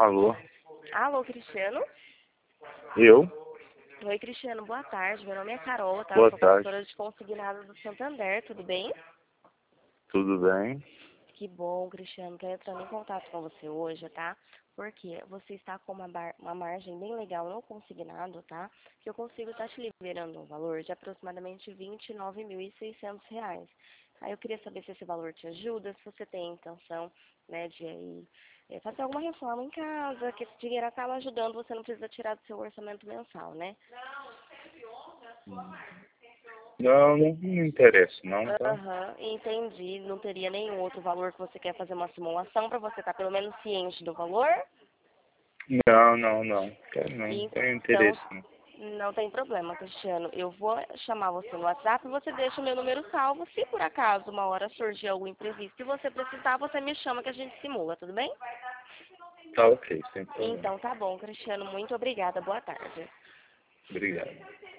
Alô? Alô, Cristiano? Eu? Oi, Cristiano, boa tarde. Meu nome é Carol, tá? Eu Boa sou tarde. consultora de consignados do Santander, tudo bem? Tudo bem? Que bom, Cristiano. Tô entrando em contato com você hoje, tá? Porque você está com uma margem bem legal no consignado, tá? Que eu consigo estar te liberando um valor de aproximadamente R$ 29.600. Aí eu queria saber se esse valor te ajuda, se você tem intenção, né, de aí fazer alguma reforma em casa, que esse dinheiro acaba ajudando, você não precisa tirar do seu orçamento mensal, né? Não, não me interessa não, tá? Aham, entendi. Não teria nenhum outro valor que você quer fazer uma simulação para você estar pelo menos ciente do valor? Não. Quero não, não tenho Então, interesse não. não tem problema, Cristiano. Eu vou chamar você no WhatsApp e você deixa o meu número salvo. Se por acaso uma hora surgir algum imprevisto e você precisar, você me chama que a gente simula, tudo bem? Tá ok, sem problema. Então tá bom, Cristiano. Muito obrigada. Boa tarde. Obrigado.